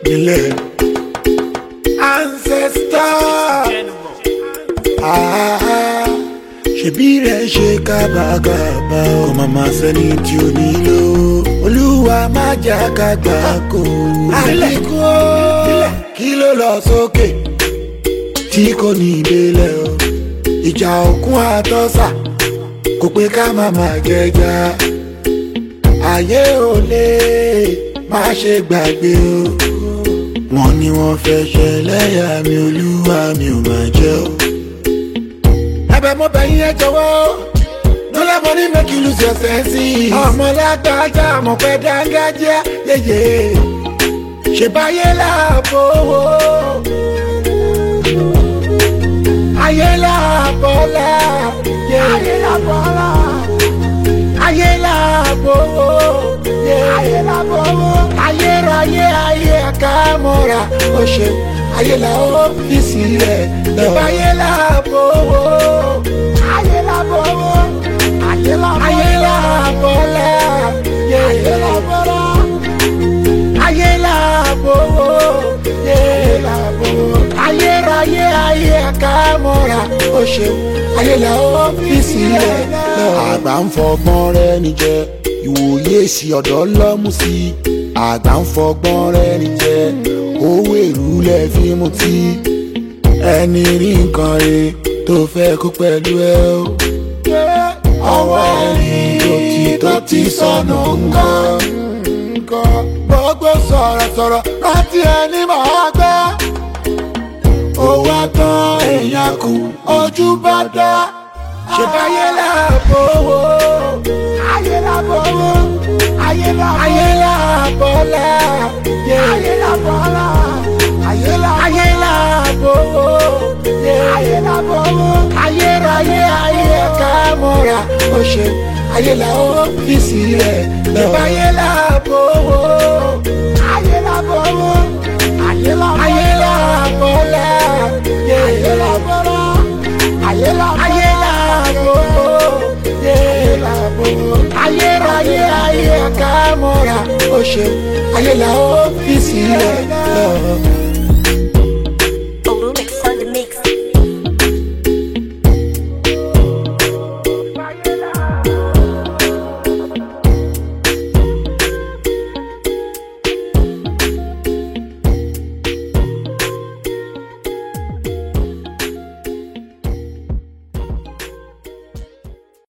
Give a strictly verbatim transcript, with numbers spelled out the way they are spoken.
nílẹ̀ ancestor. Ah, ṣebí rẹ̀ ṣe kábàkàbà kò màmá sẹ́ni tí ó nílò olúwa má jà ká gbà kó. àlékún kí ló lọ sókè tí kò ní ìdélẹ̀ o ìjà òkun àtọ́sà kò pé ká màmá gẹ́gà ayé ò lè má ṣe gbàgbé o wọ́n ní wọ́n fẹ́ ṣẹlẹ́yà mi olúwa mi ò máa jẹ́ o. ẹ̀bẹ̀ mo bẹ̀ yín ẹ jọ̀wọ́ no let money make you lose your sense. ọmọ lágbájá mo fẹ́ dángájá yeye ṣe báyé láàbò ayé láàbọ̀lá ayé láàbọ̀lá ayé láàbò ayé láàbò ayé ráyé ayé àkàmọ́ra ó ṣe ayé la ọ́fíìsì rẹ̀ lọ. ayé láàbò ayé láàbò ayé láàbò ayé láàbọ̀lá ayé láàbọ̀lá ayé láàbò ayé láàbò ayé ráyé ayé àkàmọ́ra ó ṣe ayé la ọ́fíìsì rẹ̀ lọ. àgbà ń fọgbọ́n rẹ̀ níjẹ́ ìwòye sí ọ̀dọ́ lọ́mú sí àgbà ń fọgbọ́n rẹ̀ níjẹ́ owó èrú lẹ̀ fi mutí ẹni rí nǹkan rẹ̀ tó fẹ́ kó pẹ̀lú ẹ o. ọwọ́ ẹni tó ti tó ti sọnù nǹkan gbogbo sọ̀rọ̀sọ̀rọ̀ láti ẹni máa gbá owó àtàn èèyàn kù ojú bá dá ṣe báyé láàbò ayé láàbò ayé láàbò ayé láàbọ̀lá ayé láàbọ̀lá ayé láàbò ayé láàbò ayé ráyé ayé àkàmọ́ra ó ṣe ayé la ọ́fíìsì rẹ̀ lọ. ayé láàbò ayé láàbò ayé láàbò ayé láàbọ̀lá ayé láàbọ̀lá ayé láàbò ayé láàbò ayé láàbò ayé ráyé ayé àkàmọ́ra ó ṣe ayé la ọ́fíìsì rẹ̀ lọ.